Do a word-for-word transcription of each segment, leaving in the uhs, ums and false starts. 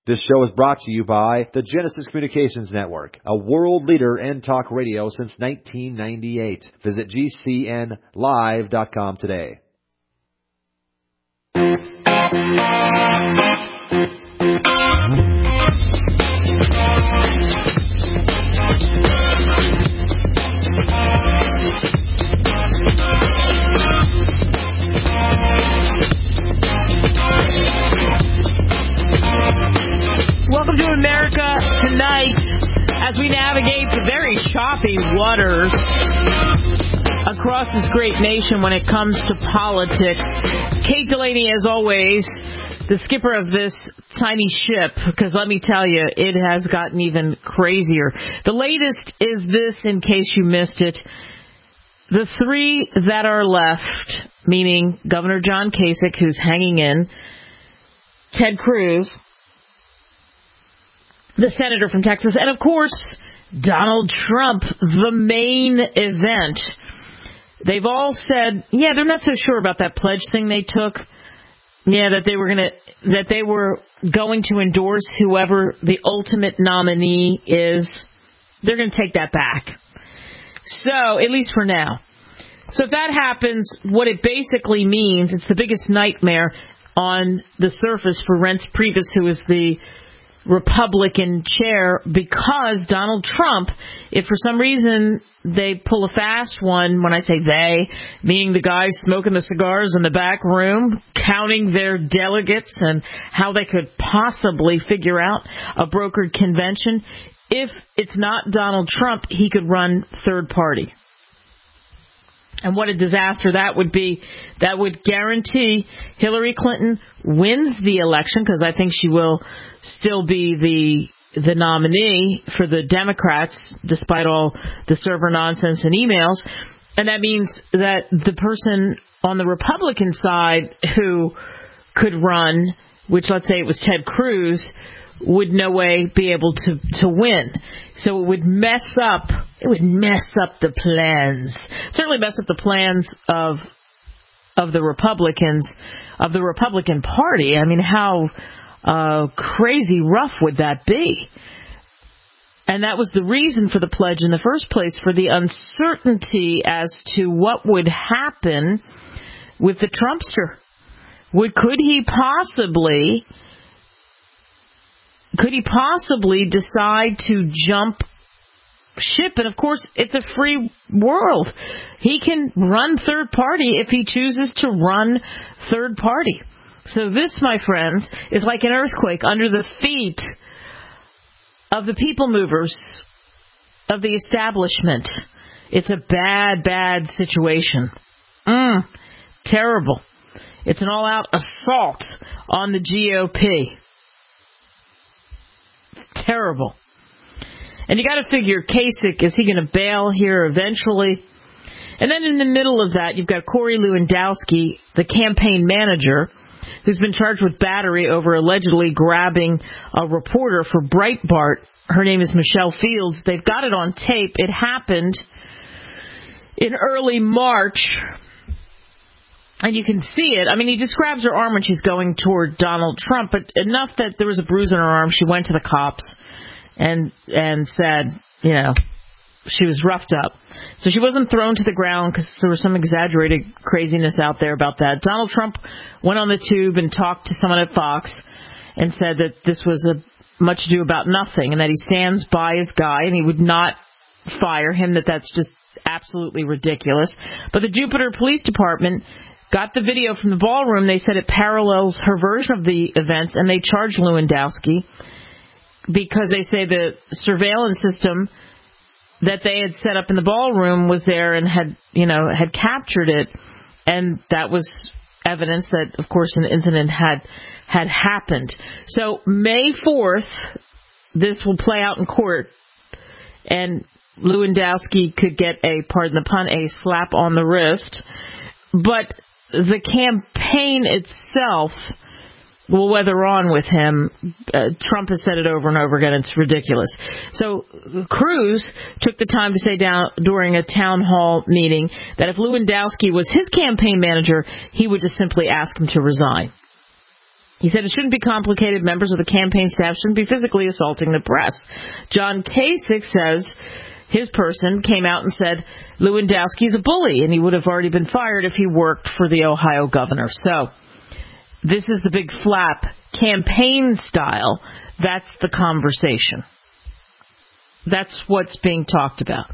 This show is brought to you by the Genesis Communications Network, a world leader in talk radio since nineteen ninety-eight. Visit G C N live dot com today. Welcome to America Tonight as we navigate the very choppy waters across this great nation when it comes to politics. Kate Delaney, as always, the skipper of this tiny ship, because let me tell you, it has gotten even crazier. The latest is this, in case you missed it. The three that are left, meaning Governor John Kasich, who's hanging in, Ted Cruz, the senator from Texas, and, of course, Donald Trump, the main event. They've all said, yeah, they're not so sure about that pledge thing they took. Yeah, that they were going to that they were going to endorse whoever the ultimate nominee is. They're going to take that back. So, at least for now. So if that happens, what it basically means, it's the biggest nightmare on the surface for Reince Priebus, who is the Republican chair, because Donald Trump, if for some reason they pull a fast one, when I say they, meaning the guys smoking the cigars in the back room, counting their delegates and how they could possibly figure out a brokered convention, if it's not Donald Trump, he could run third party. And what a disaster that would be. That would guarantee Hillary Clinton wins the election, because I think she will still be the the nominee for the Democrats, despite all the server nonsense and emails. And that means that the person on the Republican side who could run, which let's say it was Ted Cruz, would no way be able to, to win. So it would mess up, it would mess up the plans. Certainly mess up the plans of of the Republicans, of the Republican Party. I mean, how uh, crazy rough would that be? And that was the reason for the pledge in the first place, for the uncertainty as to what would happen with the Trumpster. Would, could he possibly... Could he possibly decide to jump ship? And, of course, it's a free world. He can run third party if he chooses to run third party. So this, my friends, is like an earthquake under the feet of the people movers, of the establishment. It's a bad, bad situation. Mm, terrible. It's an all-out assault on the G O P. Terrible. And you got to figure, Kasich, is he going to bail here eventually? And then in the middle of that, you've got Corey Lewandowski, the campaign manager, who's been charged with battery over allegedly grabbing a reporter for Breitbart. Her name is Michelle Fields. They've got it on tape. It happened in early March. And you can see it. I mean, he just grabs her arm when she's going toward Donald Trump, but enough that there was a bruise on her arm. She went to the cops and and said, you know, she was roughed up. So she wasn't thrown to the ground, because there was some exaggerated craziness out there about that. Donald Trump went on the tube and talked to someone at Fox and said that this was a much ado about nothing, and that he stands by his guy and he would not fire him, that that's just absolutely ridiculous. But the Jupiter Police Department got the video from the ballroom. They said it parallels her version of the events, and they charged Lewandowski because they say the surveillance system that they had set up in the ballroom was there and had, you know, had captured it, and that was evidence that, of course, an incident had had happened. So May fourth, this will play out in court, and Lewandowski could get a, pardon the pun, a slap on the wrist. But the campaign itself will weather on with him. Uh, Trump has said it over and over again. It's ridiculous. So Cruz took the time to say down during a town hall meeting that if Lewandowski was his campaign manager, he would just simply ask him to resign. He said it shouldn't be complicated. Members of the campaign staff shouldn't be physically assaulting the press. John Kasich says his person came out and said Lewandowski's a bully, and he would have already been fired if he worked for the Ohio governor. So this is the big flap campaign style. That's the conversation. That's what's being talked about.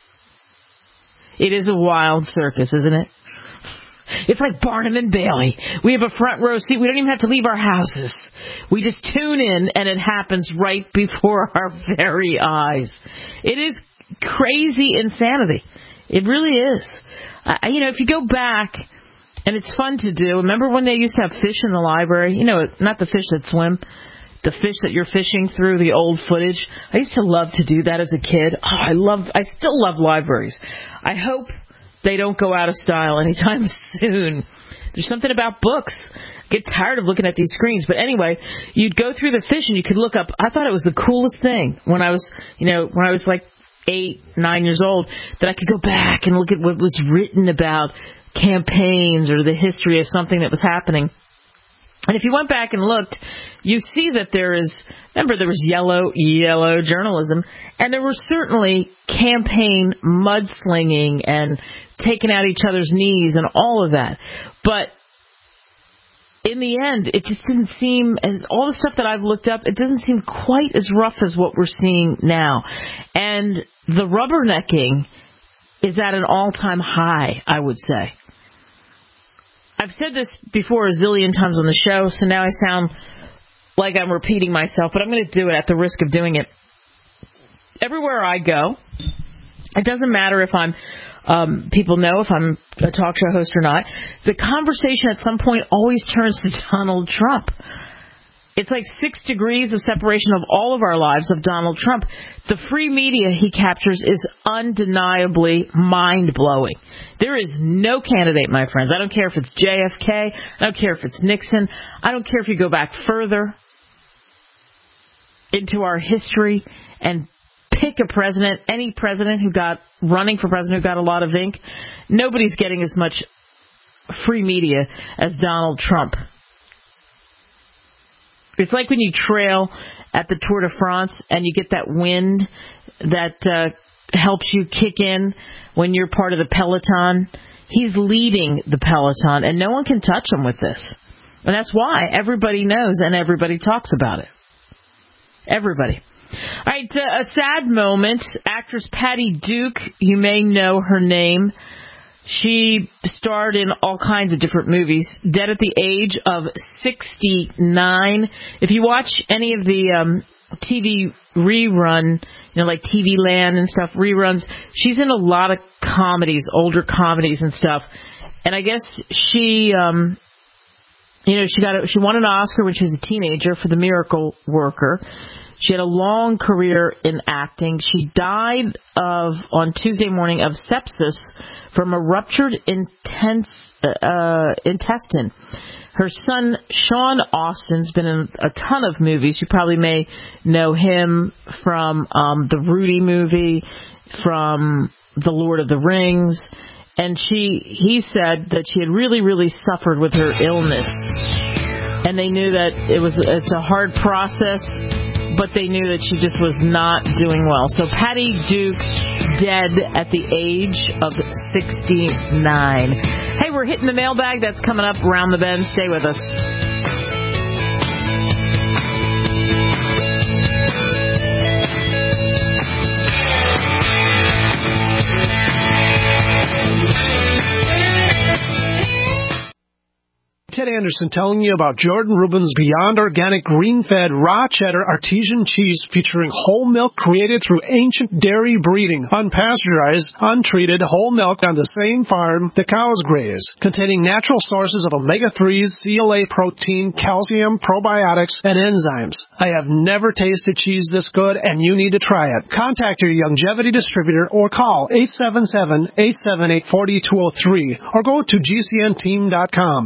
It is a wild circus, isn't it? It's like Barnum and Bailey. We have a front row seat. We don't even have to leave our houses. We just tune in, and it happens right before our very eyes. It is crazy insanity. It really is. Uh, you know, if you go back, and it's fun to do. Remember when they used to have fish in the library? You know, not the fish that swim, the fish that you're fishing through, the old footage. I used to love to do that as a kid. Oh, I love. I still love libraries. I hope they don't go out of style anytime soon. There's something about books. I get tired of looking at these screens. But anyway, you'd go through the fish and you could look up. I thought it was the coolest thing when I was, you know, when I was like eight, nine years old, that I could go back and look at what was written about campaigns or the history of something that was happening. And if you went back and looked, you see that there is, remember there was yellow, yellow journalism, and there were certainly campaign mudslinging and taking out each other's knees and all of that. But in the end, it just didn't seem, as all the stuff that I've looked up, it doesn't seem quite as rough as what we're seeing now. And the rubbernecking is at an all-time high, I would say. I've said this before a zillion times on the show, so now I sound like I'm repeating myself, but I'm going to do it at the risk of doing it. Everywhere I go, it doesn't matter if I'm, um, people know if I'm a talk show host or not, the conversation at some point always turns to Donald Trump. It's like six degrees of separation of all of our lives of Donald Trump. The free media he captures is undeniably mind-blowing. There is no candidate, my friends. I don't care if it's J F K. I don't care if it's Nixon. I don't care if you go back further into our history and pick a president, any president who got running for president who got a lot of ink. Nobody's getting as much free media as Donald Trump. It's like when you trail at the Tour de France and you get that wind that uh, helps you kick in when you're part of the peloton. He's leading the peloton, and no one can touch him with this. And that's why everybody knows and everybody talks about it. Everybody. All right, uh, a sad moment. Actress Patty Duke, you may know her name. She starred in all kinds of different movies, dead at the age of sixty-nine. If you watch any of the um, T V rerun, you know, like T V Land and stuff, reruns, she's in a lot of comedies, older comedies and stuff. And I guess she, um, you know, she got a, she won an Oscar when she was a teenager for The Miracle Worker. She had a long career in acting. She died of on Tuesday morning of sepsis from a ruptured intense, uh, intestine. Her son, Sean Austin's been in a ton of movies. You probably may know him from um, the Rudy movie, from The Lord of the Rings. And she, he said that she had really, really suffered with her illness. And they knew that it was it's a hard process, but they knew that she just was not doing well. So Patty Duke, dead at the age of sixty-nine. Hey, we're hitting the mailbag. That's coming up around the bend. Stay with us. Ted Anderson telling you about Jordan Rubin's Beyond Organic Green-Fed Raw Cheddar Artesian Cheese featuring whole milk created through ancient dairy breeding, unpasteurized, untreated whole milk on the same farm the cows graze, containing natural sources of omega threes, C L A protein, calcium, probiotics, and enzymes. I have never tasted cheese this good, and you need to try it. Contact your Youngevity distributor or call eight seven seven, eight seven eight, four two zero three or go to G C N team dot com.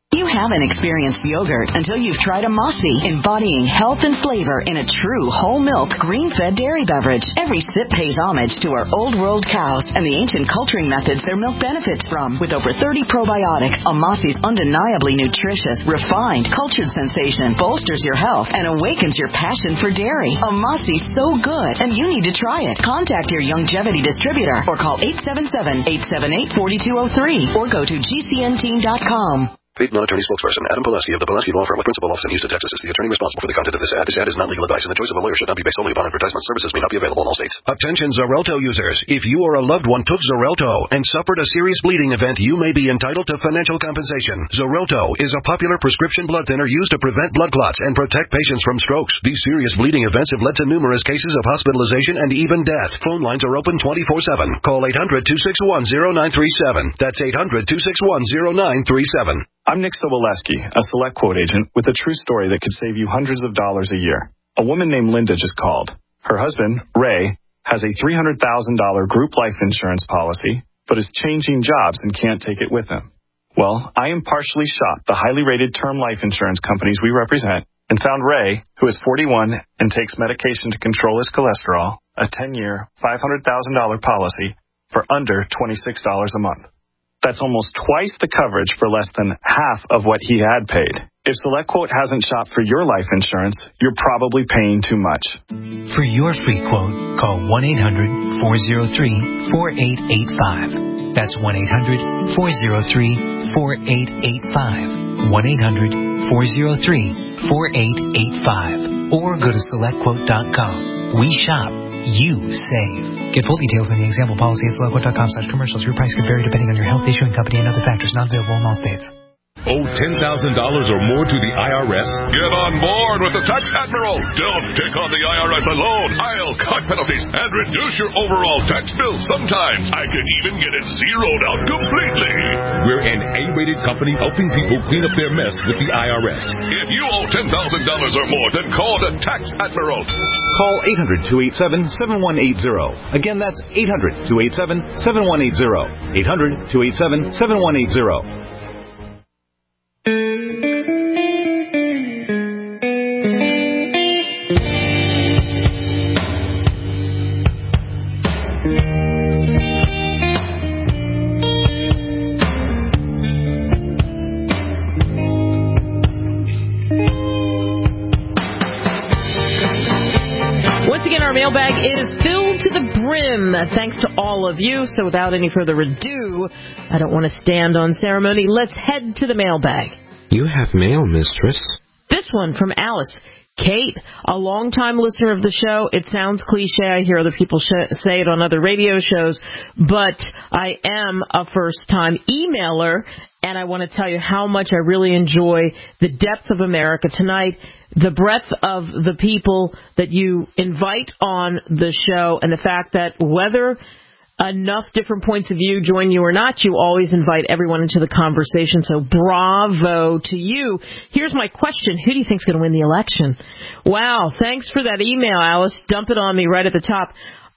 You haven't experienced yogurt until you've tried a Mossy, embodying health and flavor in a true whole milk, green-fed dairy beverage. Every sip pays homage to our old world cows and the ancient culturing methods their milk benefits from. With over thirty probiotics, a Mossy's undeniably nutritious, refined, cultured sensation bolsters your health and awakens your passion for dairy. A Mossy's so good, and you need to try it. Contact your Youngevity distributor or call eight seven seven, eight seven eight, four two zero three or go to G C N team dot com. Paid non-attorney spokesperson Adam Pileski of the Pileski Law Firm with principal office in Houston, Texas is the attorney responsible for the content of this ad. This ad is not legal advice, and the choice of a lawyer should not be based solely upon advertisement. Services may not be available in all states. Attention Xarelto users. If you or a loved one took Xarelto and suffered a serious bleeding event, you may be entitled to financial compensation. Xarelto is a popular prescription blood thinner used to prevent blood clots and protect patients from strokes. These serious bleeding events have led to numerous cases of hospitalization and even death. Phone lines are open twenty-four seven. Call eight hundred, two six one, zero nine three seven. That's eight hundred, two six one, zero nine three seven. I'm Nick Soboleski, a SelectQuote agent with a true story that could save you hundreds of dollars a year. A woman named Linda just called. Her husband, Ray, has a three hundred thousand dollars group life insurance policy, but is changing jobs and can't take it with him. Well, I impartially shopped the highly rated term life insurance companies we represent and found Ray, who is forty-one and takes medication to control his cholesterol, a ten-year, five hundred thousand dollars policy for under twenty-six dollars a month. That's almost twice the coverage for less than half of what he had paid. If SelectQuote hasn't shopped for your life insurance, you're probably paying too much. For your free quote, call one eight hundred, four oh three, four eight eight five. That's one eight hundred, four oh three, four eight eight five. one eight hundred, four oh three, four eight eight five. Or go to select quote dot com. We shop. You save. Get full details on the example policy at select quote dot com slash commercials. Your price could vary depending on your health, issuing company, and other factors. Not available in all states. Owe ten thousand dollars or more to the I R S? Get on board with the Tax Admiral. Don't take on the I R S alone. I'll cut penalties and reduce your overall tax bill. Sometimes I can even get it zeroed out completely. We're an A-rated company helping people clean up their mess with the I R S. If you owe ten thousand dollars or more, then call the Tax Admiral. Call eight hundred, two eight seven, seven one eight zero. Again, that's eight hundred, two eight seven, seven one eight zero. eight hundred, two eight seven, seven one eight zero. Mailbag is filled to the brim, thanks to all of you. So without any further ado, I don't want to stand on ceremony. Let's head to the mailbag. You have mail, mistress. This one from Alice. Kate, a longtime listener of the show. It sounds cliche. I hear other people sh- say it on other radio shows, but I am a first-time emailer, and I want to tell you how much I really enjoy the depth of America tonight, the breadth of the people that you invite on the show, and the fact that whether enough different points of view join you or not, you always invite everyone into the conversation. So bravo to you. Here's my question. Who do you think is going to win the election? Wow, thanks for that email, Alice. Dump it on me right at the top.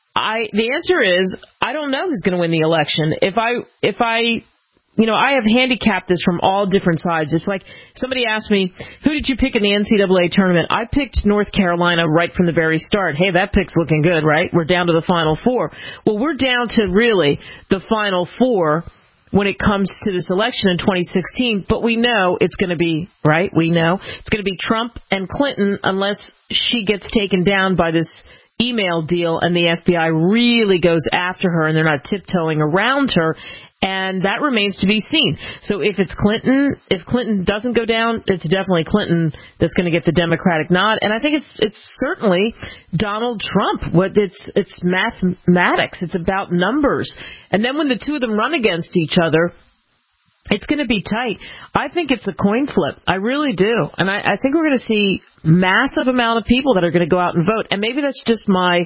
I the answer is I don't know who's going to win the election. If I if I You know, I have handicapped this from all different sides. It's like somebody asked me, who did you pick in the N C double A tournament? I picked North Carolina right from the very start. Hey, that pick's looking good, right? We're down to the Final Four. Well, we're down to really the Final Four when it comes to this election in twenty sixteen. But we know it's going to be, right? We know it's going to be Trump and Clinton unless she gets taken down by this email deal and the F B I really goes after her and they're not tiptoeing around her. And that remains to be seen. So if it's Clinton, if Clinton doesn't go down, it's definitely Clinton that's going to get the Democratic nod. And I think it's it's certainly Donald Trump. What it's it's mathematics. It's about numbers. And then when the two of them run against each other, it's going to be tight. I think it's a coin flip. I really do. And I, I think we're going to see massive amount of people that are going to go out and vote. And maybe that's just my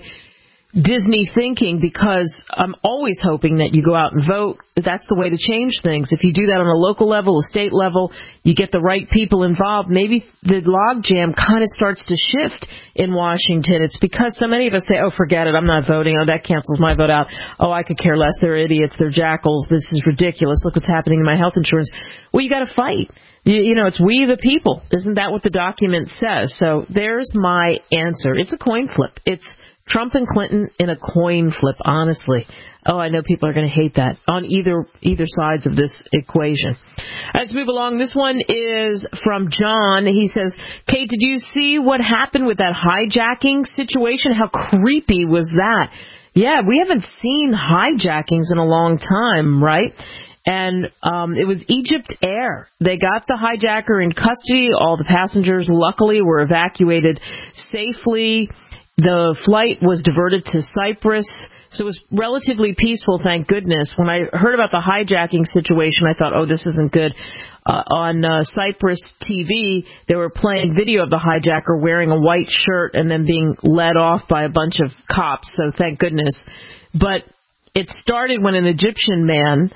Disney thinking, because I'm always hoping that you go out and vote. That's the way to change things. If you do that on a local level, a state level, you get the right people involved, maybe the logjam kind of starts to shift in Washington. It's because so many of us say, oh, forget it, I'm not voting. Oh, that cancels my vote out. Oh, I could care less. They're idiots. They're jackals. This is ridiculous. Look what's happening in my health insurance. Well, you got to fight. You, you know, it's we the people. Isn't that what the document says? So there's my answer. It's a coin flip. It's Trump and Clinton in a coin flip, honestly. Oh, I know people are going to hate that on either either sides of this equation. Let's move along. This one is from John. He says, Kate, did you see what happened with that hijacking situation? How creepy was that? Yeah, we haven't seen hijackings in a long time, right? And um, it was Egypt Air. They got the hijacker in custody. All the passengers, luckily, were evacuated safely. The flight was diverted to Cyprus, so it was relatively peaceful, thank goodness. When I heard about the hijacking situation, I thought, oh, this isn't good. Uh, on uh, Cyprus T V, they were playing video of the hijacker wearing a white shirt and then being led off by a bunch of cops, so thank goodness. But it started when an Egyptian man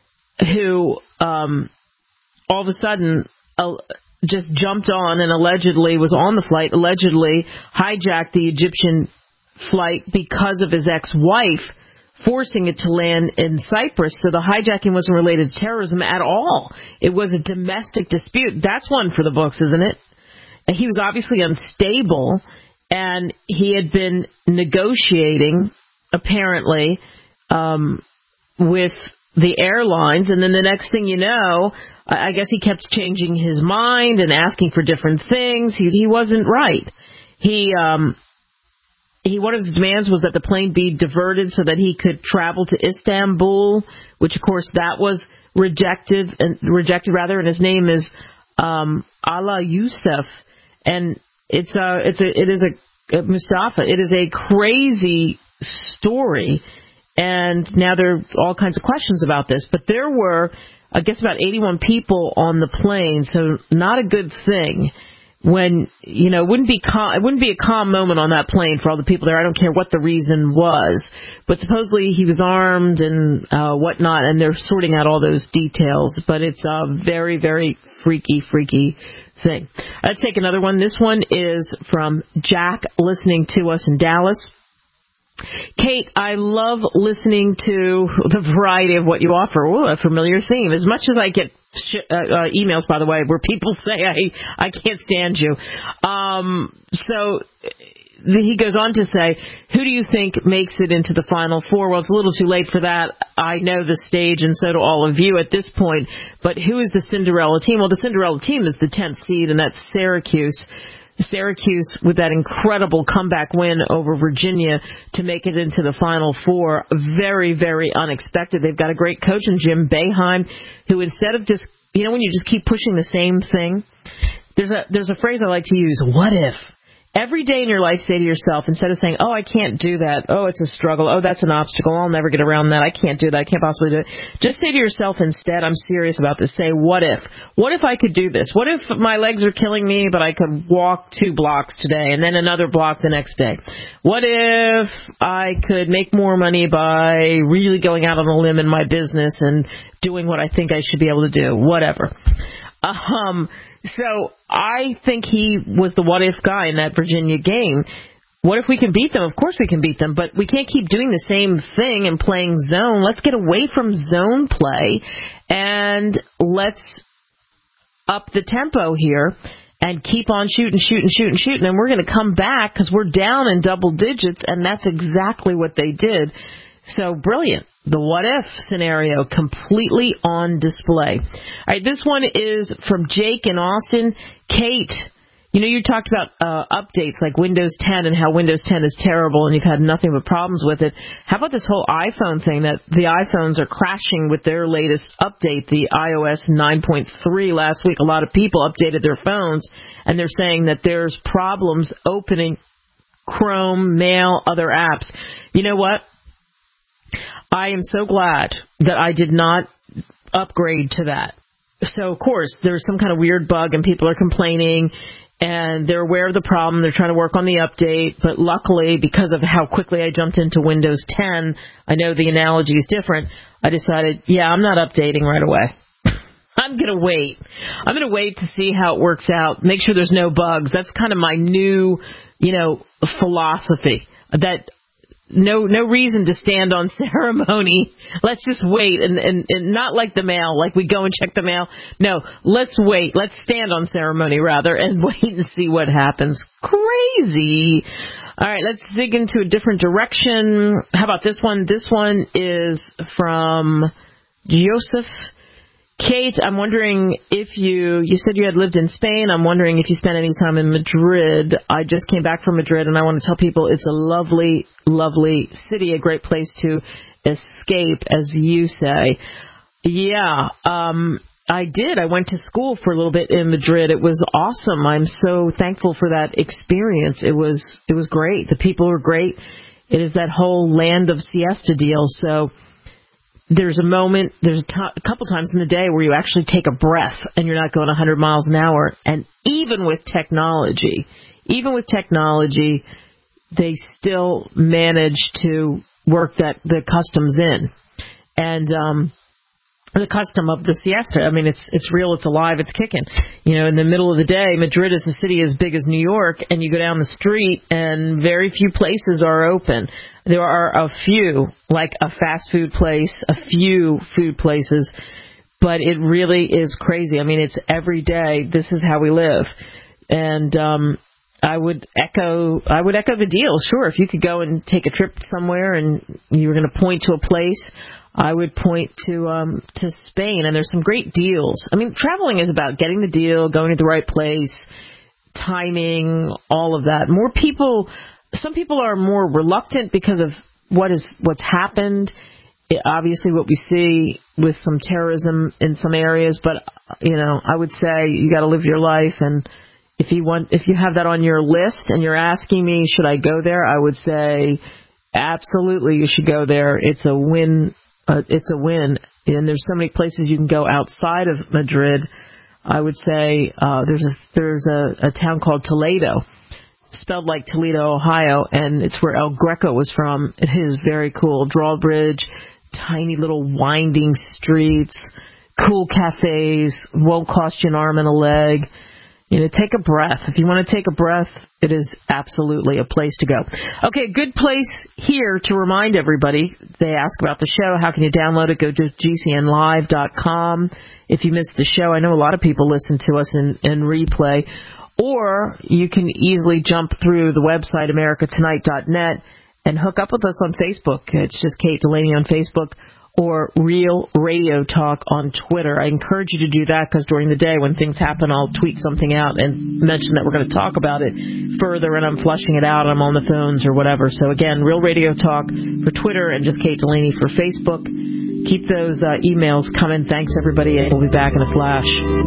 who um, all of a sudden uh, just jumped on and allegedly was on the flight, allegedly hijacked the Egyptian flight because of his ex-wife, forcing it to land in Cyprus. So the hijacking wasn't related to terrorism at all. It was a domestic dispute. That's one for the books, isn't it? He was obviously unstable, and he had been negotiating, apparently, um, with the airlines, and then the next thing you know, I guess he kept changing his mind and asking for different things. He he wasn't right. He um he one of his demands was that the plane be diverted so that he could travel to Istanbul, which of course that was rejected and rejected rather. And his name is um Ala Youssef, and it's a it's a it is a Mustafa. It is a crazy story. And now there are all kinds of questions about this. But there were, I guess, about eighty-one people on the plane, so not a good thing. When, you know, it wouldn't be calm, it wouldn't be a calm moment on that plane for all the people there. I don't care what the reason was. But supposedly he was armed and uh, whatnot, and they're sorting out all those details. But it's a very, very freaky, freaky thing. Let's take another one. This one is from Jack, listening to us in Dallas. Kate, I love listening to the variety of what you offer. Ooh, a familiar theme. As much as I get sh- uh, uh, emails, by the way, where people say, I, I can't stand you. Um, so he goes on to say, who do you think makes it into the Final Four? Well, it's a little too late for that. I know the stage, and so do all of you at this point. But who is the Cinderella team? Well, the Cinderella team is the tenth seed, and that's Syracuse. Syracuse with that incredible comeback win over Virginia to make it into the Final Four. Very, very unexpected. They've got a great coach in Jim Boeheim, who instead of just, you know, when you just keep pushing the same thing, there's a there's a phrase I like to use, what if? Every day in your life, say to yourself, instead of saying, oh, I can't do that, oh, it's a struggle, oh, that's an obstacle, I'll never get around that, I can't do that, I can't possibly do it. Just say to yourself instead, I'm serious about this. Say, what if? What if I could do this? What if my legs are killing me, but I could walk two blocks today and then another block the next day? What if I could make more money by really going out on a limb in my business and doing what I think I should be able to do? Whatever. Um... So I think he was the what-if guy in that Virginia game. What if we can beat them? Of course we can beat them, but we can't keep doing the same thing and playing zone. Let's get away from zone play, and let's up the tempo here and keep on shooting, shooting, shooting, shooting, and we're going to come back because we're down in double digits, and that's exactly what they did. So brilliant. The what-if scenario completely on display. All right, this one is from Jake in Austin. Kate, you know, you talked about uh, updates like Windows ten and how Windows ten is terrible and you've had nothing but problems with it. How about this whole iPhone thing, that the iPhones are crashing with their latest update, the i O S nine point three last week? A lot of people updated their phones, and they're saying that there's problems opening Chrome, Mail, other apps. You know what? I am so glad that I did not upgrade to that. So, of course, there's some kind of weird bug and people are complaining and they're aware of the problem. They're trying to work on the update. But luckily, because of how quickly I jumped into Windows ten, I know the analogy is different. I decided, yeah, I'm not updating right away. I'm going to wait. I'm going to wait to see how it works out. Make sure there's no bugs. That's kind of my new, you know, philosophy. That no no reason to stand on ceremony. Let's just wait, and, and, and not like the mail, like we go and check the mail. No, let's wait. Let's stand on ceremony, rather, and wait and see what happens. Crazy. All right, let's dig into a different direction. How about this one? This one is from Joseph. Kate, I'm wondering if you, you said you had lived in Spain. I'm wondering if you spent any time in Madrid. I just came back from Madrid, and I want to tell people it's a lovely, lovely city, a great place to escape, as you say. Yeah, um, I did. I went to school for a little bit in Madrid. It was awesome. I'm so thankful for that experience. It was, it was great. The people were great. It is that whole land of siesta deal, so there's a moment, there's a, t- a couple times in the day where you actually take a breath and you're not going one hundred miles an hour. And even with technology, even with technology, they still manage to work that the customs in. And um, the custom of the siesta, I mean, it's it's real, it's alive, it's kicking. You know, in the middle of the day, Madrid is a city as big as New York, and you go down the street and very few places are open. There are a few, like a fast food place, a few food places, but it really is crazy. I mean, it's every day. This is how we live. And um, I would echo I would echo the deal. Sure, if you could go and take a trip somewhere and you were going to point to a place, I would point to um, to Spain. And there's some great deals. I mean, traveling is about getting the deal, going to the right place, timing, all of that. More people... Some people are more reluctant because of what is what's happened. It, obviously, what we see with some terrorism in some areas, but you know, I would say you got to live your life. And if you want, if you have that on your list, and you're asking me, should I go there? I would say, absolutely, you should go there. It's a win. Uh, it's a win. And there's so many places you can go outside of Madrid. I would say uh, there's a, there's a, a town called Toledo, spelled like Toledo, Ohio, and it's where El Greco was from. It is very cool. Drawbridge, tiny little winding streets, cool cafes, won't cost you an arm and a leg. You know, take a breath. If you want to take a breath, it is absolutely a place to go. Okay, good place here to remind everybody. They ask about the show. How can you download it? Go to G C N live dot com. If you missed the show, I know a lot of people listen to us in, in replay. Or you can easily jump through the website, America Tonight dot net, and hook up with us on Facebook. It's just Kate Delaney on Facebook, or Real Radio Talk on Twitter. I encourage you to do that, because during the day when things happen, I'll tweet something out and mention that we're going to talk about it further, and I'm flushing it out, I'm on the phones or whatever. So again, Real Radio Talk for Twitter, and just Kate Delaney for Facebook. Keep those uh, emails coming. Thanks, everybody, and we'll be back in a flash.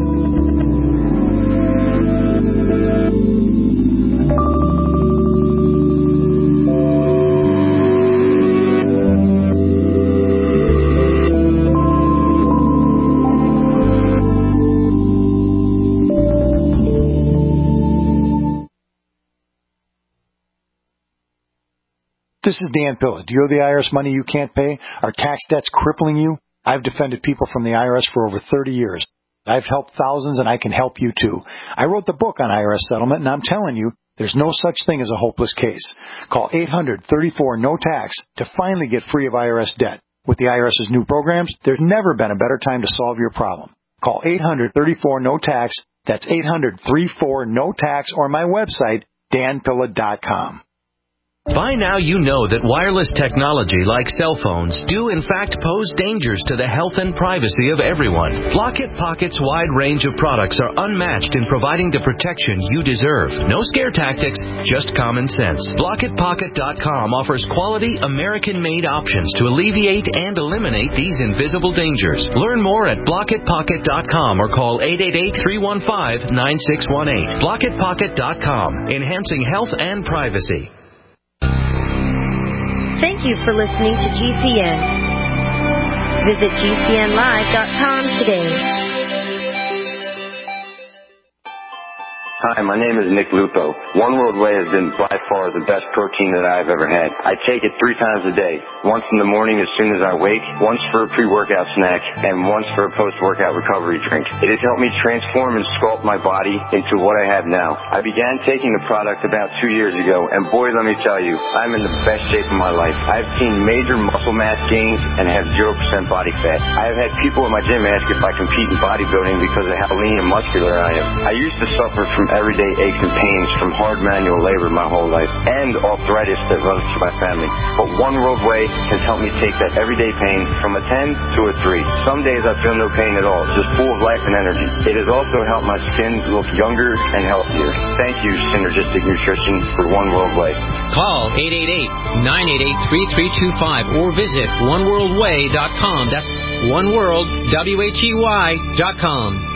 This is Dan Pilla. Do you owe the I R S money you can't pay? Are tax debts crippling you? I've defended people from the I R S for over thirty years. I've helped thousands, and I can help you too. I wrote the book on I R S settlement, and I'm telling you, there's no such thing as a hopeless case. Call eight hundred thirty-four no tax to finally get free of I R S debt. With the IRS's new programs, there's never been a better time to solve your problem. Call eight hundred thirty-four no tax. That's eight hundred thirty-four no tax, or my website, dan pilla dot com. By now you know that wireless technology like cell phones do in fact pose dangers to the health and privacy of everyone. Blockit Pocket's wide range of products are unmatched in providing the protection you deserve. No scare tactics, just common sense. Blockit Pocket dot com offers quality American-made options to alleviate and eliminate these invisible dangers. Learn more at Blockit Pocket dot com or call eight eight eight, three one five, nine six one eight. Blockit Pocket dot com, enhancing health and privacy. Thank you for listening to G C N. Visit G C N live dot com today. Hi, my name is Nick Lupo. One World Whey has been by far the best protein that I've ever had. I take it three times a day. Once in the morning as soon as I wake, once for a pre-workout snack, and once for a post-workout recovery drink. It has helped me transform and sculpt my body into what I have now. I began taking the product about two years ago, and boy, let me tell you, I'm in the best shape of my life. I've seen major muscle mass gains and have zero percent body fat. I have had people at my gym ask if I compete in bodybuilding because of how lean and muscular I am. I used to suffer from everyday aches and pains from hard manual labor my whole life and arthritis that runs through my family. But One World Whey has helped me take that everyday pain from a ten to a three. Some days I feel no pain at all, just full of life and energy. It has also helped my skin look younger and healthier. Thank you, Synergistic Nutrition, for One World Whey. Call eight eight eight, nine eight eight, three three two five or visit one world way dot com. That's oneworld, W H E Y dot com.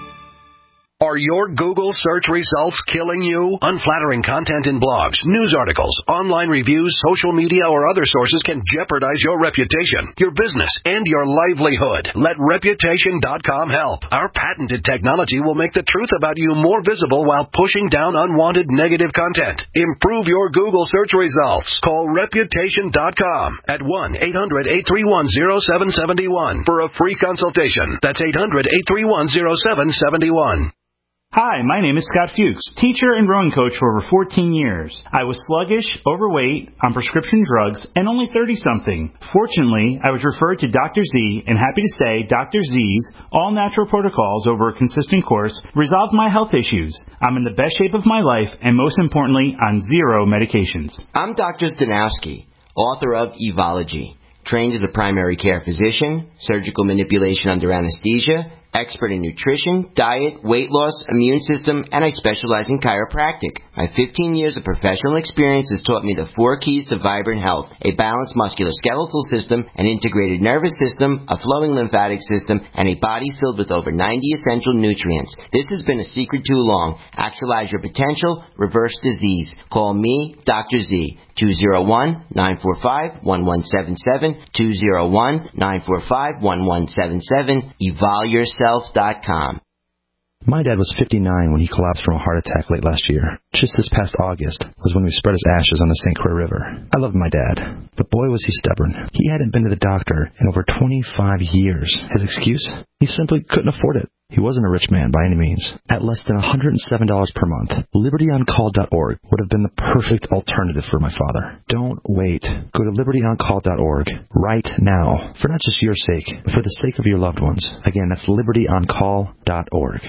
Are your Google search results killing you? Unflattering content in blogs, news articles, online reviews, social media, or other sources can jeopardize your reputation, your business, and your livelihood. Let Reputation dot com help. Our patented technology will make the truth about you more visible while pushing down unwanted negative content. Improve your Google search results. Call Reputation dot com at one eight hundred, eight three one, zero seven seven one for a free consultation. That's eight hundred, eight three one, zero seven seven one. Hi, my name is Scott Fuchs, teacher and rowing coach for over fourteen years. I was sluggish, overweight, on prescription drugs, and only thirty-something. Fortunately, I was referred to Doctor Z, and happy to say Doctor Z's all-natural protocols over a consistent course resolved my health issues. I'm in the best shape of my life, and most importantly, on zero medications. I'm Doctor Zdanowski, author of Evology, trained as a primary care physician, surgical manipulation under anesthesia, expert in nutrition, diet, weight loss, immune system, and I specialize in chiropractic. My fifteen years of professional experience has taught me the four keys to vibrant health: a balanced musculoskeletal system, an integrated nervous system, a flowing lymphatic system, and a body filled with over ninety essential nutrients. This has been a secret too long. Actualize your potential, reverse disease. Call me, Doctor Z, two oh one, nine four five, one one seven seven, two oh one, nine four five, one one seven seven, evol yourself dot com. My dad was fifty-nine when he collapsed from a heart attack late last year. Just this past August was when we spread his ashes on the Saint Croix River. I loved my dad, but boy was he stubborn. He hadn't been to the doctor in over twenty-five years. His excuse? He simply couldn't afford it. He wasn't a rich man by any means. At less than one hundred seven dollars per month, liberty on call dot org would have been the perfect alternative for my father. Don't wait. Go to liberty on call dot org right now, for not just your sake, but for the sake of your loved ones. Again, that's liberty on call dot org.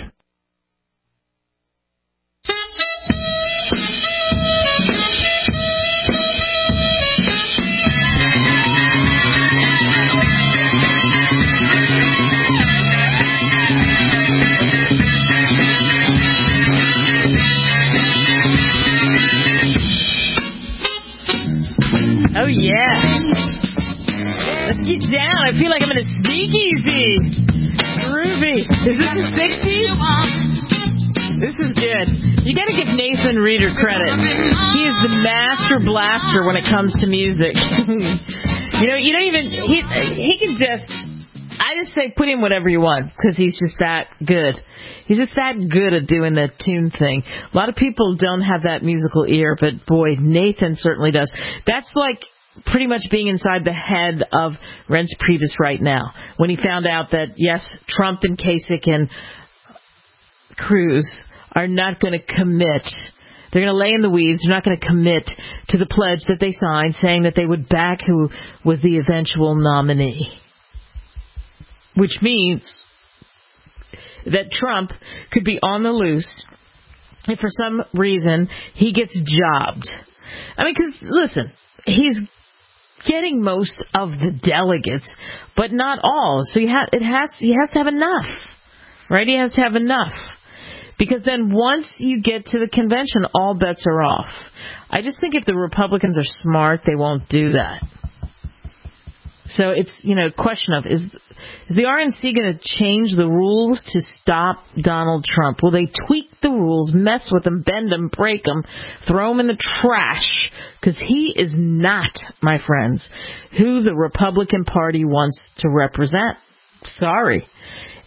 Oh, yeah. Let's get down. I feel like I'm in a speakeasy. Groovy. Is this the sixties? This is good. You got to give Nathan Reeder credit. He is the master blaster when it comes to music. you know, you don't even, he, he can just, I just say put in whatever you want because he's just that good. He's just that good at doing the tune thing. A lot of people don't have that musical ear, but boy, Nathan certainly does. That's like pretty much being inside the head of Reince Priebus right now when he found out that, yes, Trump and Kasich and Cruz are not going to commit. They're going to lay in the weeds. They're not going to commit to the pledge that they signed saying that they would back who was the eventual nominee. Which means that Trump could be on the loose if for some reason he gets jobbed. I mean, because, listen, he's getting most of the delegates, but not all. So he, ha- it has, he has to have enough, right? He has to have enough. Because then once you get to the convention, all bets are off. I just think if the Republicans are smart, they won't do that. So it's, you know, a question of, is is the R N C going to change the rules to stop Donald Trump? Will they tweak the rules, mess with them, bend them, break them, throw them in the trash? Because he is not, my friends, who the Republican Party wants to represent. Sorry.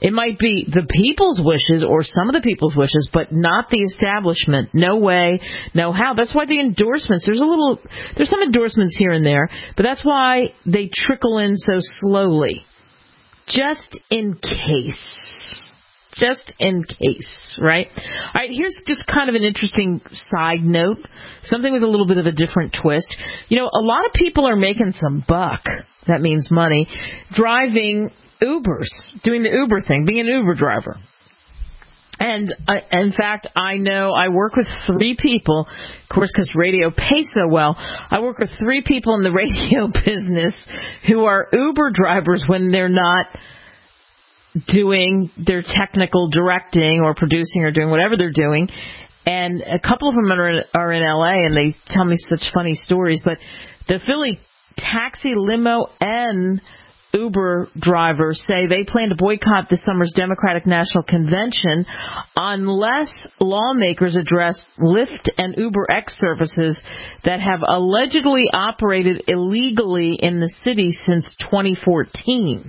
It might be the people's wishes or some of the people's wishes, but not the establishment. No way, no how. That's why the endorsements, there's a little, there's some endorsements here and there, but that's why they trickle in so slowly. Just in case. Just in case, right? All right, here's just kind of an interesting side note, something with a little bit of a different twist. You know, a lot of people are making some buck, that means money, driving Ubers, doing the Uber thing, being an Uber driver. And uh, in fact, I know I work with three people, of course, because radio pays so well. I work with three people in the radio business who are Uber drivers when they're not doing their technical directing or producing or doing whatever they're doing. And a couple of them are in, are in L A, and they tell me such funny stories. But the Philly taxi, limo, and Uber drivers say they plan to boycott this summer's Democratic National Convention unless lawmakers address Lyft and UberX services that have allegedly operated illegally in the city since twenty fourteen.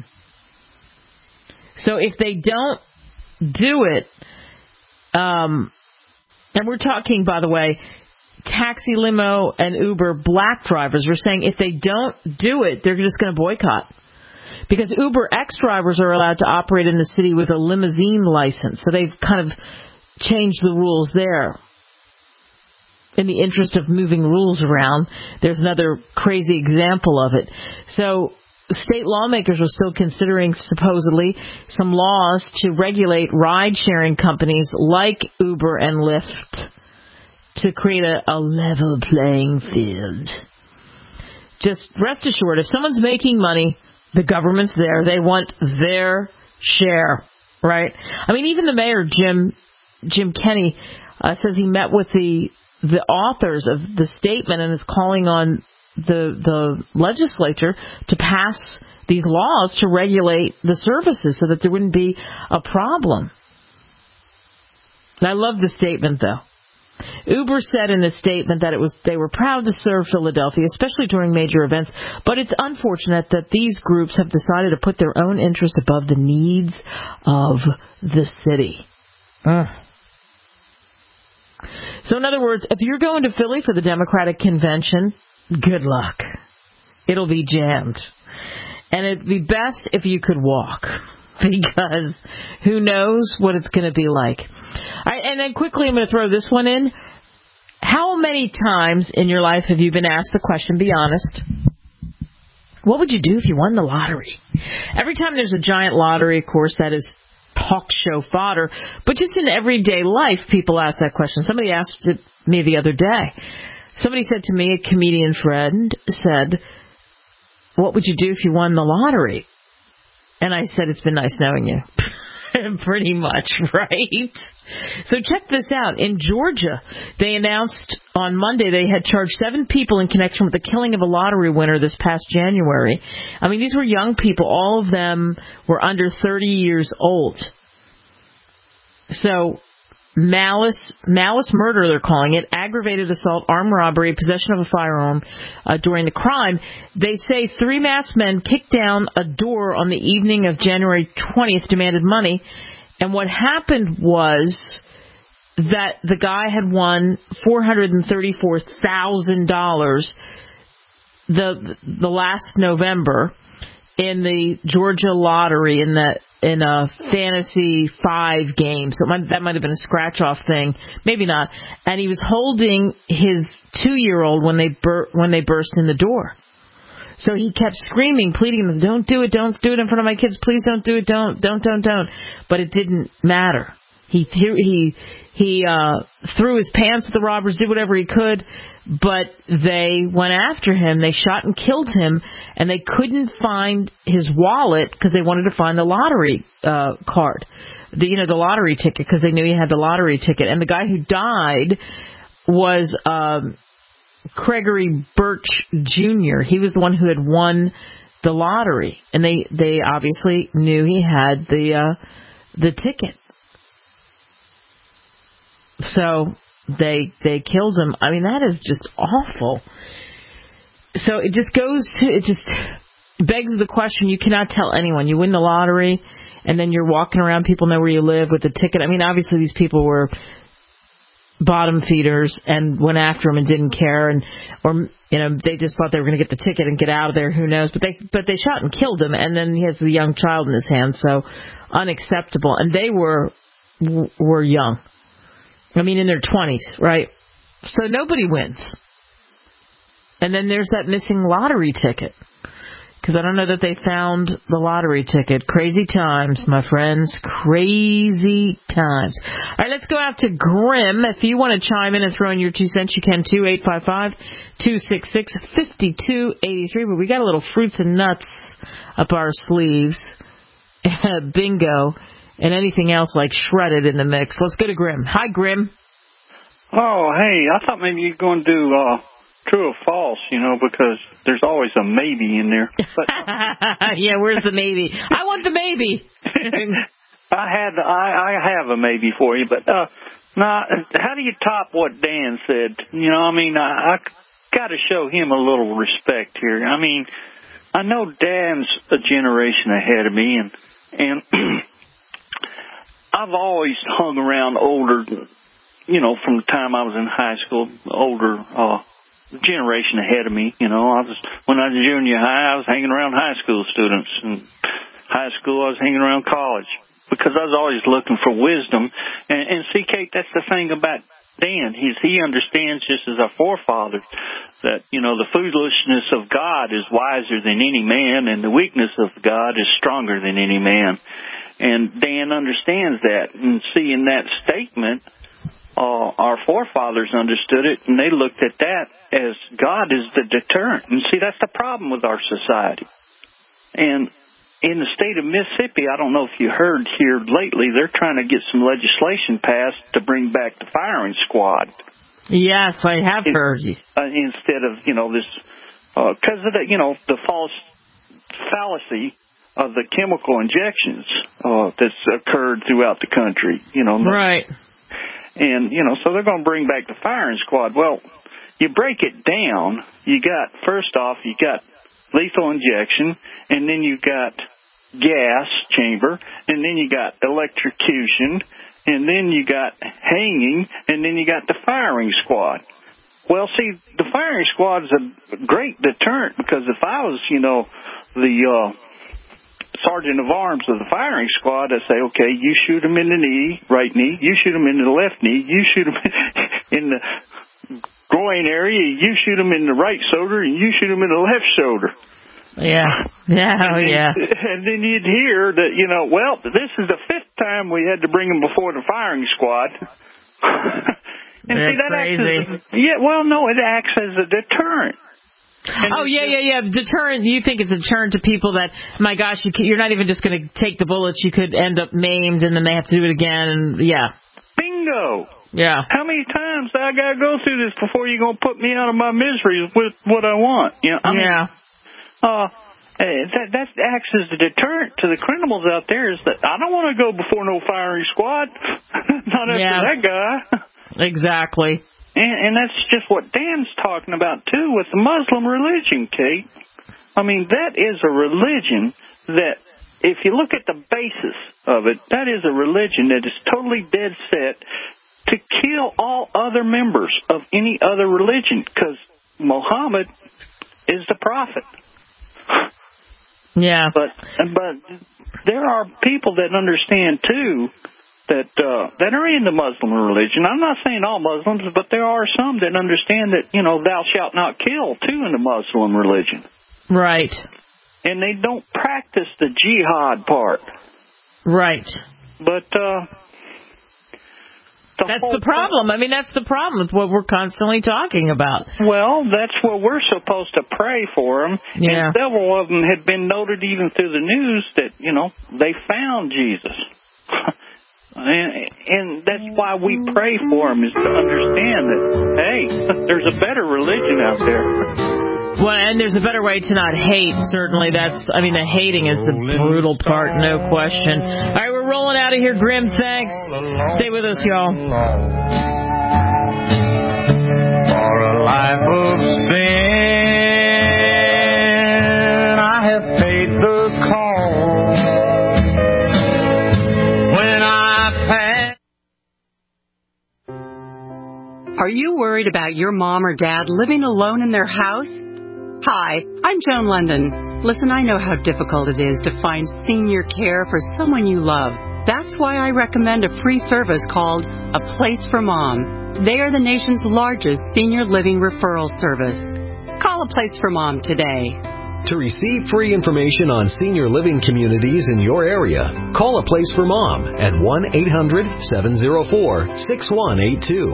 So if they don't do it, um, and we're talking, by the way, taxi, limo, and Uber black drivers are saying if they don't do it, they're just going to boycott. Because UberX drivers are allowed to operate in the city with a limousine license. So they've kind of changed the rules there. In the interest of moving rules around, there's another crazy example of it. So state lawmakers are still considering, supposedly, some laws to regulate ride-sharing companies like Uber and Lyft to create a, a level playing field. Just rest assured, if someone's making money, the government's there. They want their share, right? I mean, even the mayor, Jim Jim Kenney, uh, says he met with the the authors of the statement and is calling on the the legislature to pass these laws to regulate the services so that there wouldn't be a problem. And I love the statement, though. Uber said in the statement that it was they were proud to serve Philadelphia, especially during major events, but it's unfortunate that these groups have decided to put their own interests above the needs of the city. Ugh. So in other words, if you're going to Philly for the Democratic Convention, good luck. It'll be jammed. And it'd be best if you could walk, because who knows what it's going to be like. All right, and then quickly I'm going to throw this one in. How many times in your life have you been asked the question, be honest, what would you do if you won the lottery? Every time there's a giant lottery, of course, that is talk show fodder, but just in everyday life, people ask that question. Somebody asked it me the other day. Somebody said to me, a comedian friend said, what would you do if you won the lottery? And I said, it's been nice knowing you. Pretty much, right? So check this out. In Georgia, they announced on Monday they had charged seven people in connection with the killing of a lottery winner this past January. I mean, these were young people. All of them were under thirty years old. So malice, malice murder, they're calling it, aggravated assault, armed robbery, possession of a firearm uh, during the crime. They say three masked men kicked down a door on the evening of January twentieth, demanded money, and what happened was that the guy had won four hundred thirty-four thousand dollars the the last November in the Georgia lottery in the in a Fantasy five game. So it might, that might have been a scratch-off thing. Maybe not. And he was holding his two-year-old when they bur- when they burst in the door. So he kept screaming, pleading them, don't do it, don't do it in front of my kids. Please don't do it, don't, don't, don't, don't. But it didn't matter. He threw, he, he uh, threw his pants at the robbers, did whatever he could, but they went after him. They shot and killed him, and they couldn't find his wallet because they wanted to find the lottery uh, card, the you know the lottery ticket, because they knew he had the lottery ticket. And the guy who died was um, Gregory Birch Junior He was the one who had won the lottery, and they they obviously knew he had the uh, the ticket. So they they killed him. I mean, that is just awful. So it just goes to, it just begs the question, you cannot tell anyone. You win the lottery and then you're walking around, people know where you live with the ticket. I mean, obviously these people were bottom feeders and went after him and didn't care, and or you know they just thought they were going to get the ticket and get out of there. Who knows? But they but they shot and killed him, and then he has the young child in his hands. So unacceptable. And they were were young. I mean, in their twenties, right? So nobody wins. And then there's that missing lottery ticket. Because I don't know that they found the lottery ticket. Crazy times, my friends. Crazy times. All right, let's go out to Grim. If you want to chime in and throw in your two cents, you can too. eight five five, two six six, five two eight three. But we got a little fruits and nuts up our sleeves. Bingo. And anything else like shredded in the mix. Let's go to Grim. Hi, Grim. Oh, hey. I thought maybe you'd go and do... Uh... true or false, you know, because there's always a maybe in there. But, uh, yeah, where's the maybe? I want the maybe. I had, I, I have a maybe for you, but uh, now, how do you top what Dan said? You know, I mean, I, I got to show him a little respect here. I mean, I know Dan's a generation ahead of me, and and I've always hung around older, you know, from the time I was in high school, older. Uh, generation ahead of me, you know. I was when I was junior high, I was hanging around high school students, and high school I was hanging around college because I was always looking for wisdom. And, and see, Kate, that's the thing about Dan. He's he understands, just as our forefathers, that you know the foolishness of God is wiser than any man, and the weakness of God is stronger than any man. And Dan understands that, and see in that statement. Uh, our forefathers understood it, and they looked at that as God is the deterrent. And see, that's the problem with our society. And in the state of Mississippi, I don't know if you heard here lately, they're trying to get some legislation passed to bring back the firing squad. Yes, I have it, heard. Uh, instead of, you know, this, because uh, of the, you know, the false fallacy of the chemical injections uh, that's occurred throughout the country, you know. Right. And, you know, so they're going to bring back the firing squad. Well, you break it down, you got, first off, you got lethal injection, and then you got gas chamber, and then you got electrocution, and then you got hanging, and then you got the firing squad. Well, see, the firing squad is a great deterrent because if I was, you know, the... uh sergeant of arms of the firing squad, I say, okay, you shoot him in the knee, right knee, you shoot him in the left knee, you shoot him in the groin area, you shoot him in the right shoulder, and you shoot him in the left shoulder. Yeah, yeah, oh and, yeah. And then you'd hear that, you know, well, this is the fifth time we had to bring him before the firing squad. And That's see, that crazy. Acts as, yeah, well, no, it acts as a deterrent. And oh, yeah, yeah, yeah. Deterrent. You think it's a deterrent to people that, my gosh, you can, you're not even just going to take the bullets. You could end up maimed, and then they have to do it again. And yeah. Bingo. Yeah. How many times I got to go through this before you're going to put me out of my misery with what I want? You know, I yeah. Mean, uh, that, that acts as a deterrent to the criminals out there is that I don't want to go before no firing squad. Not after yeah. that guy. Exactly. And, and that's just what Dan's talking about, too, with the Muslim religion, Kate. I mean, that is a religion that, if you look at the basis of it, that is a religion that is totally dead set to kill all other members of any other religion, because Muhammad is the prophet. Yeah. But, but there are people that understand, too, that uh, that are in the Muslim religion. I'm not saying all Muslims, but there are some that understand that, you know, thou shalt not kill, too, in the Muslim religion. Right. And they don't practice the jihad part. Right. But, uh... The that's the problem. I mean, that's the problem with what we're constantly talking about. Well, that's what we're supposed to pray for them. Yeah. And several of them had been noted even through the news that, you know, they found Jesus. And, and that's why we pray for them, is to understand that, hey, there's a better religion out there. Well, and there's a better way to not hate, certainly. That's, I mean, the hating is the brutal part, no question. All right, we're rolling out of here. Grim, thanks. Stay with us, y'all. For a life of sin, I have paid the cost. you worried about your mom or dad living alone in their house? Hi, I'm Joan London. Listen, I know how difficult it is to find senior care for someone you love. That's why I recommend a free service called A Place for Mom. They are the nation's largest senior living referral service. Call A Place for Mom today. To receive free information on senior living communities in your area, call A Place for Mom at one eight hundred seven oh four six one eight two.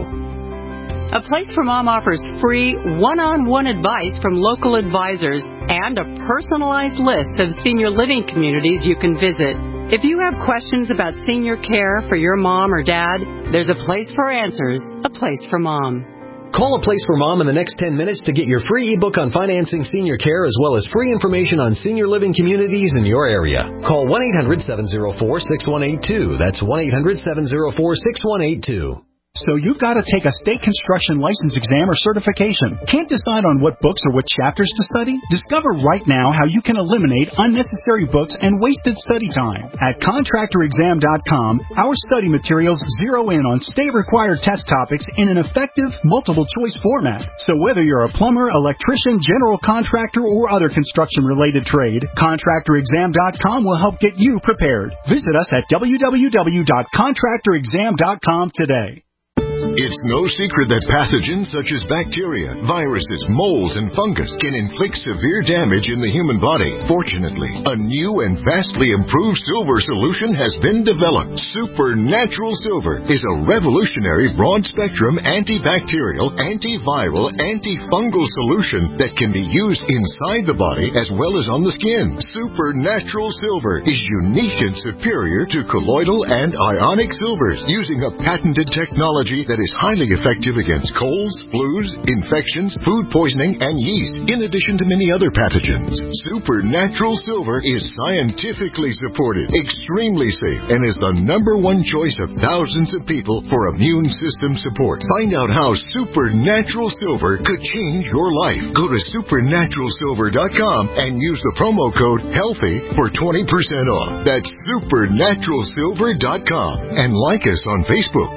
A Place for Mom offers free one-on-one advice from local advisors and a personalized list of senior living communities you can visit. If you have questions about senior care for your mom or dad, there's a place for answers, A Place for Mom. Call A Place for Mom in the next ten minutes to get your free ebook on financing senior care as well as free information on senior living communities in your area. Call one eight hundred seven oh four six one eight two. That's one eight hundred seven oh four six one eight two. So you've got to take a state construction license exam or certification. Can't decide on what books or what chapters to study? Discover right now how you can eliminate unnecessary books and wasted study time. At contractor exam dot com, our study materials zero in on state-required test topics in an effective, multiple-choice format. So whether you're a plumber, electrician, general contractor, or other construction-related trade, contractor exam dot com will help get you prepared. Visit us at w w w dot contractor exam dot com today. It's no secret that pathogens such as bacteria, viruses, molds, and fungus can inflict severe damage in the human body. Fortunately, a new and vastly improved silver solution has been developed. Supernatural Silver is a revolutionary broad-spectrum antibacterial, antiviral, antifungal solution that can be used inside the body as well as on the skin. Supernatural Silver is unique and superior to colloidal and ionic silvers, using a patented technology that is highly effective against colds, flus, infections, food poisoning, and yeast, in addition to many other pathogens. Supernatural Silver is scientifically supported, extremely safe, and is the number one choice of thousands of people for immune system support. Find out how Supernatural Silver could change your life. Go to supernatural silver dot com and use the promo code HEALTHY for twenty percent off. That's supernatural silver dot com. And like us on Facebook.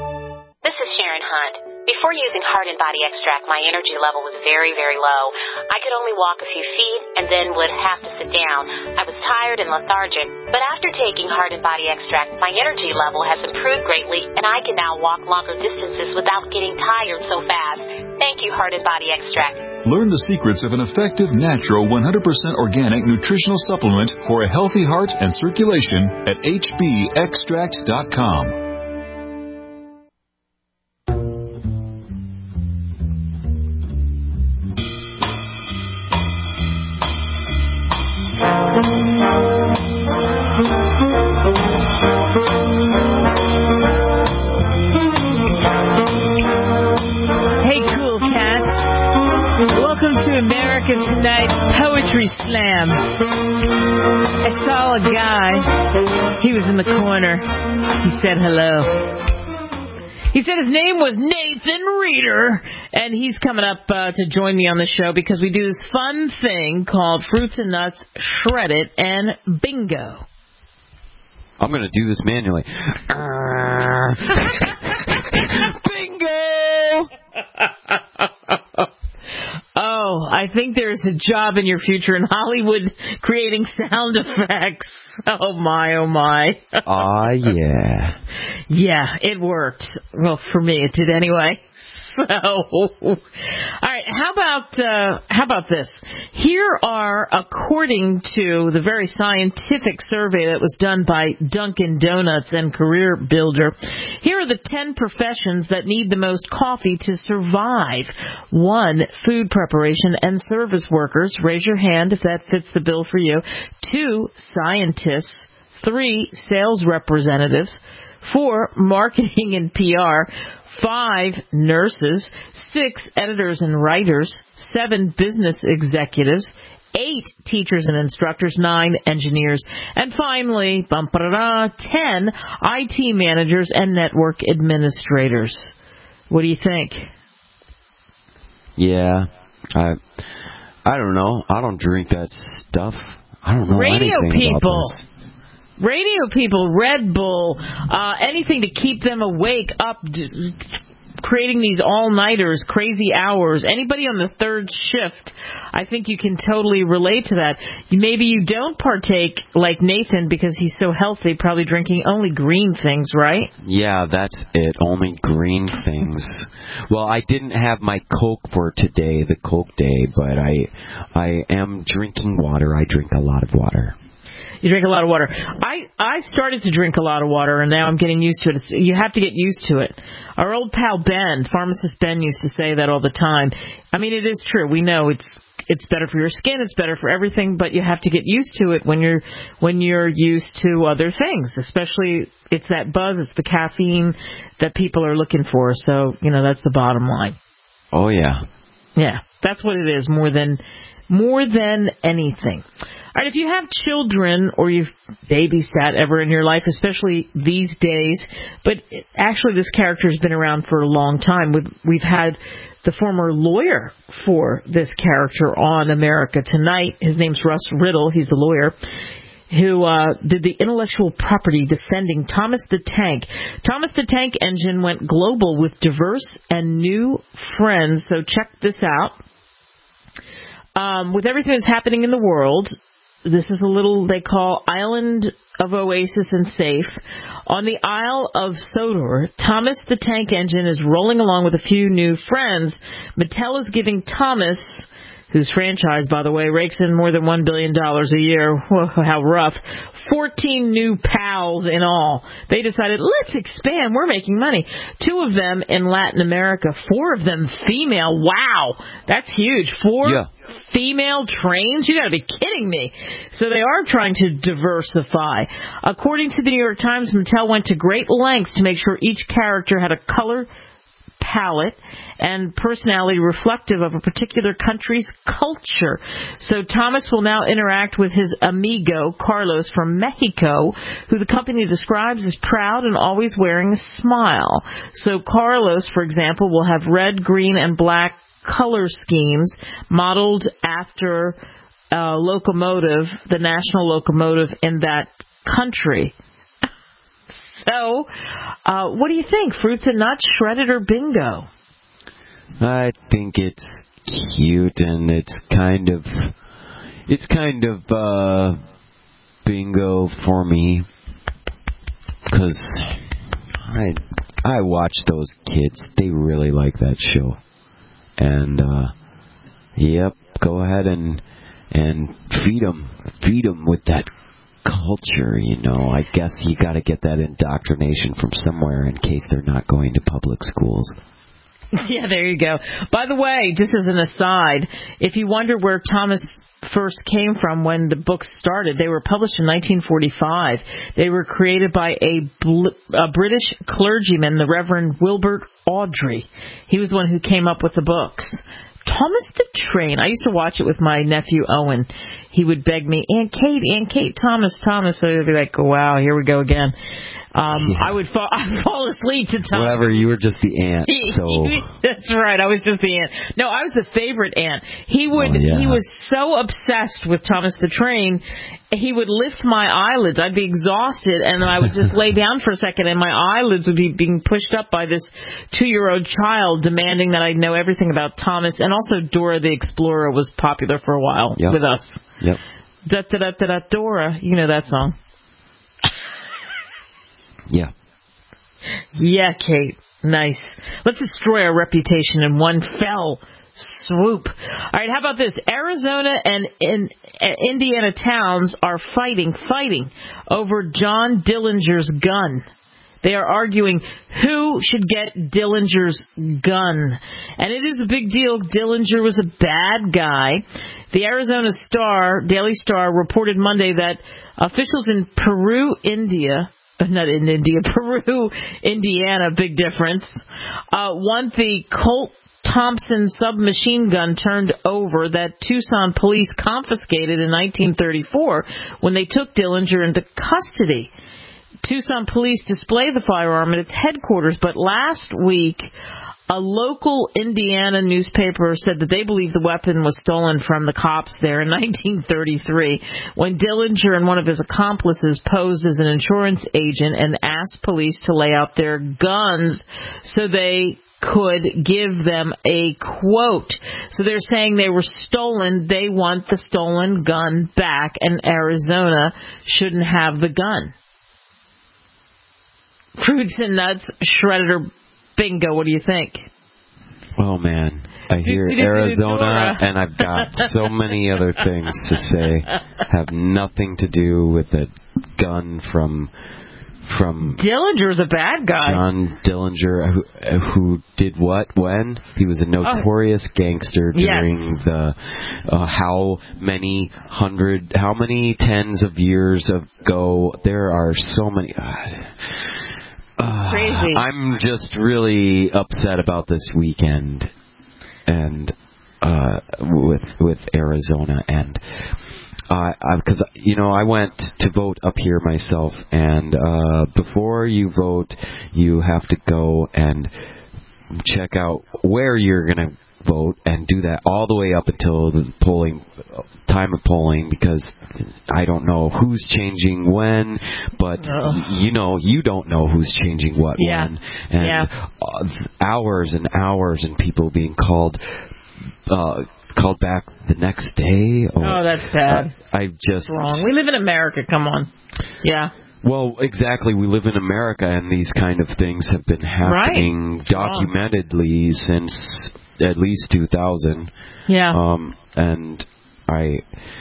Before using Heart and Body Extract, my energy level was very, very low. I could only walk a few feet and then would have to sit down. I was tired and lethargic. But after taking Heart and Body Extract, my energy level has improved greatly, and I can now walk longer distances without getting tired so fast. Thank you, Heart and Body Extract. Learn the secrets of an effective, natural, one hundred percent organic nutritional supplement for a healthy heart and circulation at h b extract dot com. Tonight's Poetry Slam. I saw a guy. He was in the corner. He said hello. He said his name was Nathan Reeder, and he's coming up uh, to join me on the show because we do this fun thing called Fruits and Nuts, Shred It, and Bingo. I'm going to do this manually. Bingo! Oh, I think there's a job in your future in Hollywood creating sound effects. Oh, my, oh, my. Aw, uh, yeah. Yeah, it worked. Well, for me, it did anyway. So, all right, how about uh, how about this? Here are, according to the very scientific survey that was done by Dunkin' Donuts and Career Builder, here are the ten professions that need the most coffee to survive. One, food preparation and service workers. Raise your hand if that fits the bill for you. Two, scientists. Three, sales representatives. Four, marketing and P R. Five, nurses. Six, editors and writers. Seven, business executives. Eight, teachers and instructors. Nine, engineers. And finally, bum, ten, I T managers and network administrators. What do you think? Yeah, I, I don't know. I don't drink that stuff. I don't know Radio anything people. about this. Radio people, Red Bull, uh, anything to keep them awake, up, creating these all-nighters, crazy hours. Anybody on the third shift, I think you can totally relate to that. Maybe you don't partake like Nathan because he's so healthy, probably drinking only green things, right? Yeah, that's it. Only green things. Well, I didn't have my Coke for today, the Coke day, but I I am drinking water. I drink a lot of water. You drink a lot of water. I, I started to drink a lot of water, and now I'm getting used to it. It's, you have to get used to it. Our old pal Ben, pharmacist Ben, used to say that all the time. I mean, it is true. We know it's it's better for your skin, it's better for everything, but you have to get used to it when you're when you're used to other things. Especially, it's that buzz, it's the caffeine that people are looking for. So, you know, that's the bottom line. Oh, yeah. Yeah, that's what it is, more than more than anything. All right, if you have children or you've babysat ever in your life, especially these days, but actually this character has been around for a long time. We've, we've had the former lawyer for this character on America Tonight. His name's Russ Riddle. He's the lawyer who uh, did the intellectual property defending Thomas the Tank. Thomas the Tank Engine went global with diverse and new friends, so check this out. Um, with everything that's happening in the world, this is a little they call Island of Oasis and Safe. On the Isle of Sodor, Thomas the Tank Engine is rolling along with a few new friends. Mattel is giving Thomas, whose franchise, by the way, rakes in more than one billion dollars a year, whoa, how rough, fourteen new pals in all. They decided, let's expand, we're making money. Two of them in Latin America, four of them female. Wow, that's huge. Four yeah. female trains? You got to be kidding me. So they are trying to diversify. According to the New York Times, Mattel went to great lengths to make sure each character had a color palette and personality reflective of a particular country's culture. So Thomas will now interact with his amigo, Carlos, from Mexico, who the company describes as proud and always wearing a smile. So Carlos, for example, will have red, green, and black color schemes modeled after uh, locomotive, the national locomotive in that country. So, uh, what do you think? Fruits and nuts, shredded, or bingo? I think it's cute and it's kind of, it's kind of uh, bingo for me because I I watch those kids. They really like that show, and uh, yep, go ahead and and feed them, feed them with that culture, you know. I guess you got to get that indoctrination from somewhere in case they're not going to public schools. Yeah, there you go. By the way, just as an aside, if you wonder where Thomas first came from when the books started, they were published in nineteen forty-five. They were created by a, bl- a British clergyman, the Reverend Wilbert Awdry. He was the one who came up with the books. Thomas the Train. I used to watch it with my nephew Owen. He would beg me, Aunt Kate, Aunt Kate, Thomas, Thomas. So I'd be like, oh, wow, here we go again. Um, yeah. I would fall, I'd fall asleep to Thomas. Whatever, you were just the aunt. So. That's right, I was just the aunt. No, I was the favorite aunt. He would. Oh, yeah. He was so obsessed with Thomas the Train, he would lift my eyelids. I'd be exhausted, and then I would just lay down for a second, and my eyelids would be being pushed up by this two-year-old child demanding that I know everything about Thomas. And also Dora the Explorer was popular for a while yep. with us. Yep. Da da da da da Dora. You know that song. Yeah. Yeah, Kate. Nice. Let's destroy our reputation in one fell swoop. All right, how about this? Arizona and in, uh, Indiana towns are fighting, fighting over John Dillinger's gun. They are arguing who should get Dillinger's gun. And it is a big deal. Dillinger was a bad guy. The Arizona Star, Daily Star, reported Monday that officials in Peru, India, not in India, Peru, Indiana, big difference, uh, want the Colt Thompson submachine gun turned over that Tucson police confiscated in nineteen thirty-four when they took Dillinger into custody. Tucson police display the firearm at its headquarters, but last week a local Indiana newspaper said that they believe the weapon was stolen from the cops there in nineteen thirty-three when Dillinger and one of his accomplices posed as an insurance agent and asked police to lay out their guns so they could give them a quote. So they're saying they were stolen. They want the stolen gun back, and Arizona shouldn't have the gun. Fruits and nuts, shredded or bingo. What do you think? Oh, man. I hear Arizona, and I've got so many other things to say. Have nothing to do with a gun from... From Dillinger's a bad guy. John Dillinger, who, who did what, when? He was a notorious oh. gangster during yes. the, uh, how many hundred, how many tens of years ago? There are so many. Uh, Crazy. I'm just really upset about this weekend, and uh, with with Arizona and. Because, uh, you know, I went to vote up here myself, and uh, before you vote, you have to go and check out where you're going to vote and do that all the way up until the polling time of polling, because I don't know who's changing when, but, Ugh. you know, you don't know who's changing what yeah. when. And yeah. uh, hours and hours and people being called... Uh, called back the next day. Or, oh, that's bad. Uh, I just... That's wrong. We live in America, come on. Yeah. Well, exactly. We live in America, and these kind of things have been happening right. documentedly since at least two thousand. Yeah. Um, and I...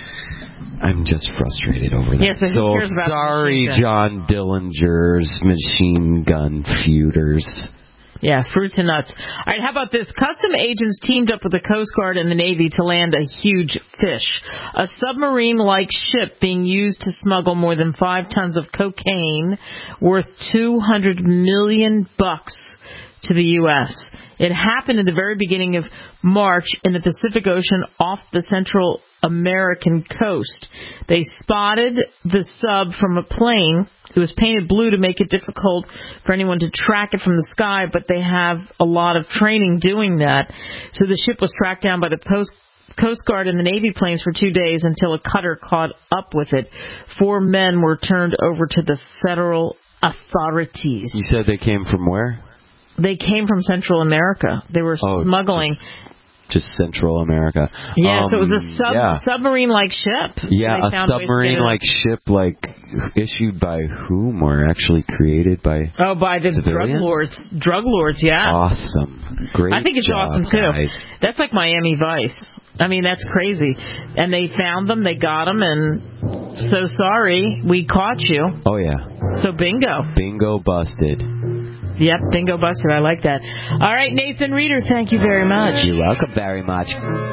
I'm just frustrated over that. Yeah, so who cares about sorry, John Dillinger's machine gun feuders. Yeah, fruits and nuts. All right, how about this? Custom agents teamed up with the Coast Guard and the Navy to land a huge fish. A submarine-like ship being used to smuggle more than five tons of cocaine worth two hundred million bucks to the U S. It happened in the very beginning of March in the Pacific Ocean off the Central American coast. They spotted the sub from a plane. It was painted blue to make it difficult for anyone to track it from the sky, but they have a lot of training doing that. So the ship was tracked down by the Post Coast Guard and the Navy planes for two days until a cutter caught up with it. Four men were turned over to the federal authorities. You said they came from where? They came from Central America. They were oh, smuggling... Just- Just Central America. Yeah, um, so it was a sub, yeah. submarine-like ship. Yeah, a submarine-like ship, like, issued by whom or actually created by Oh, by the civilians? drug lords. Drug lords, yeah. Awesome. Great I think it's job, awesome, too. Guys. That's like Miami Vice. I mean, that's crazy. And they found them, they got them, and so sorry, we caught you. Oh, yeah. So bingo. Bingo busted. Yep, bingo busted. I like that. All right, Nathan Reeder, thank you very much. You're welcome very much.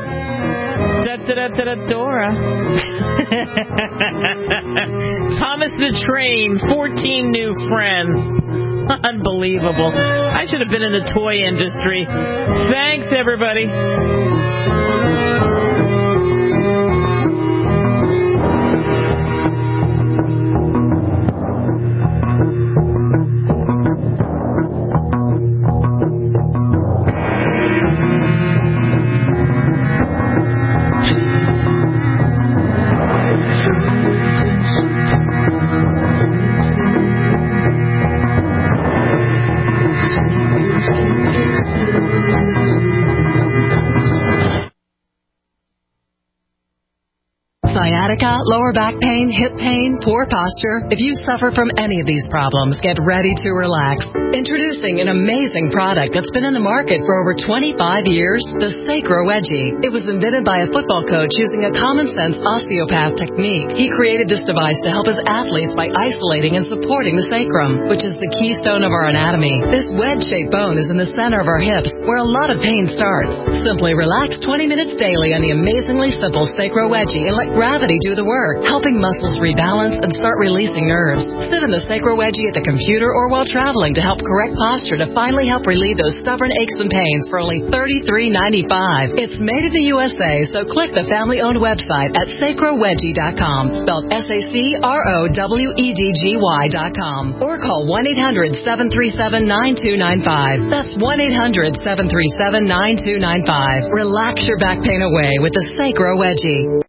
Da da da da da Dora. Thomas the Train, fourteen new friends. Unbelievable. I should have been in the toy industry. Thanks, everybody. Sciatica, lower back pain, hip pain, poor posture. If you suffer from any of these problems, get ready to relax. Introducing an amazing product that's been in the market for over twenty-five years, the Sacro Wedgie. It was invented by a football coach using a common-sense osteopath technique. He created this device to help his athletes by isolating and supporting the sacrum, which is the keystone of our anatomy. This wedge-shaped bone is in the center of our hips, where a lot of pain starts. Simply relax twenty minutes daily on the amazingly simple Sacro Wedgie and let gravity do the work, helping muscles rebalance and start releasing nerves. Sit in the Sacro Wedgie at the computer or while traveling to help correct posture to finally help relieve those stubborn aches and pains for only thirty-three ninety-five. It's made in the U S A, so click the family-owned website at sacro wedgie dot com, spelled S A C R O W E D G Y dot com, or call one eight hundred seven three seven nine two nine five. That's one eight hundred seven three seven nine two nine five. Relax your back pain away with the Sacro Wedgie.